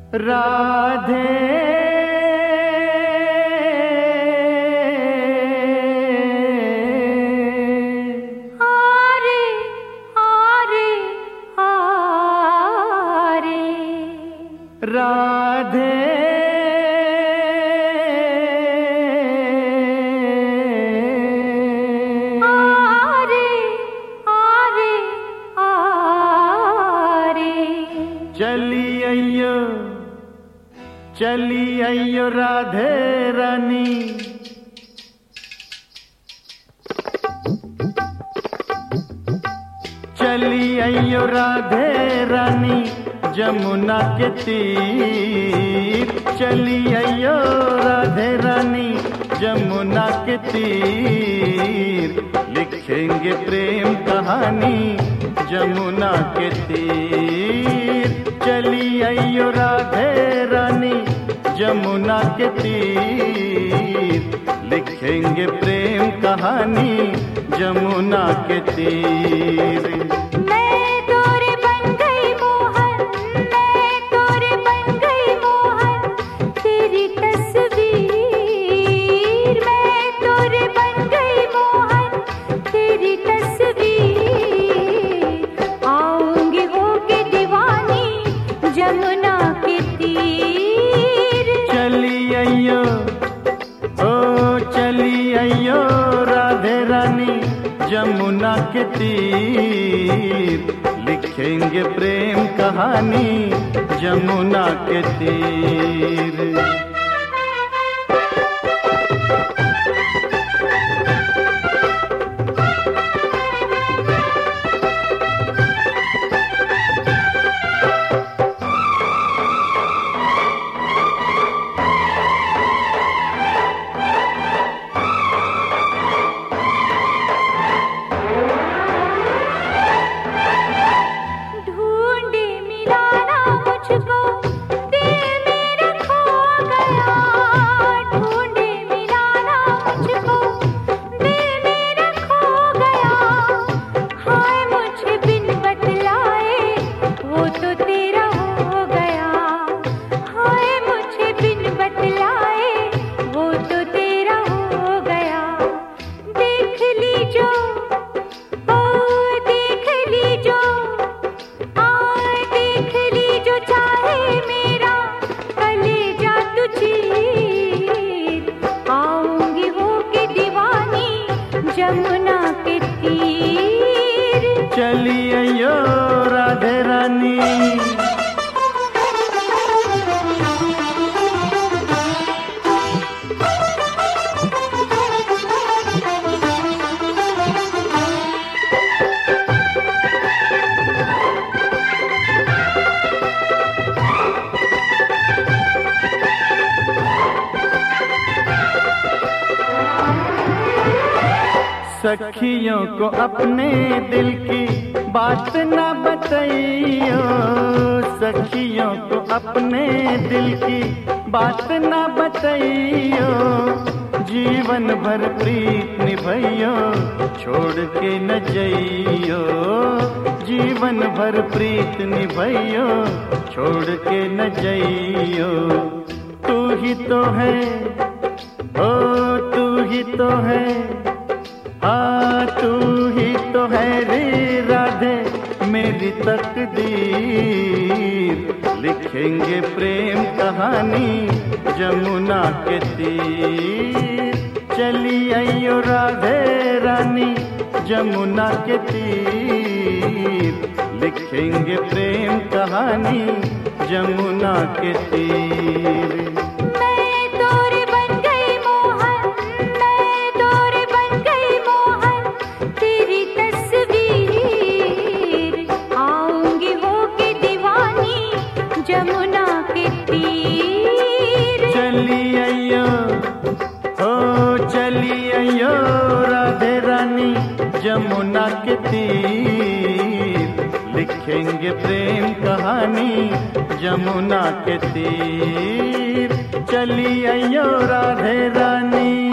राधे आरे आरे आरे राधे आरे आरे आरे चली अयो राधे रानी चली अयो राधे रानी जमुना के तीर चली अयो राधे रानी जमुना के तीर लिखेंगे प्रेम कहानी जमुना के तीर चली अयो राधे रानी जमुना के तीर लिखेंगे प्रेम कहानी जमुना के तीर मैं तोरे बन गई मोहन मैं तोरे बन गई मोहन तेरी तस्वीर मैं तोरे बन गई मोहन तेरी तस्वीर आऊंगी होके दीवानी जमुना के तीर चली अयो राधे रानी जमुना के तीर लिखेंगे प्रेम कहानी जमुना के तीर जमुना के तीर चली अयो राधे रानी सखियों को अपने दिल की बात न बताइयो सखियों को अपने दिल की बात न बताइयो जीवन भर प्रीत निभाइयो छोड़ के न जाइयो जीवन भर प्रीत निभाइयो छोड़ के न जाइयो तू ही तो है ओ तू ही तो है तू ही तो है रे राधे मेरी तकदीर लिखेंगे प्रेम कहानी जमुना के तीर चली अयो राधे रानी जमुना के तीर लिखेंगे प्रेम कहानी जमुना के तीर जमुना के तीर चली अयो राधे रानी जमुना के तीर लिखेंगे प्रेम कहानी जमुना के तीर चली अयो राधे रानी।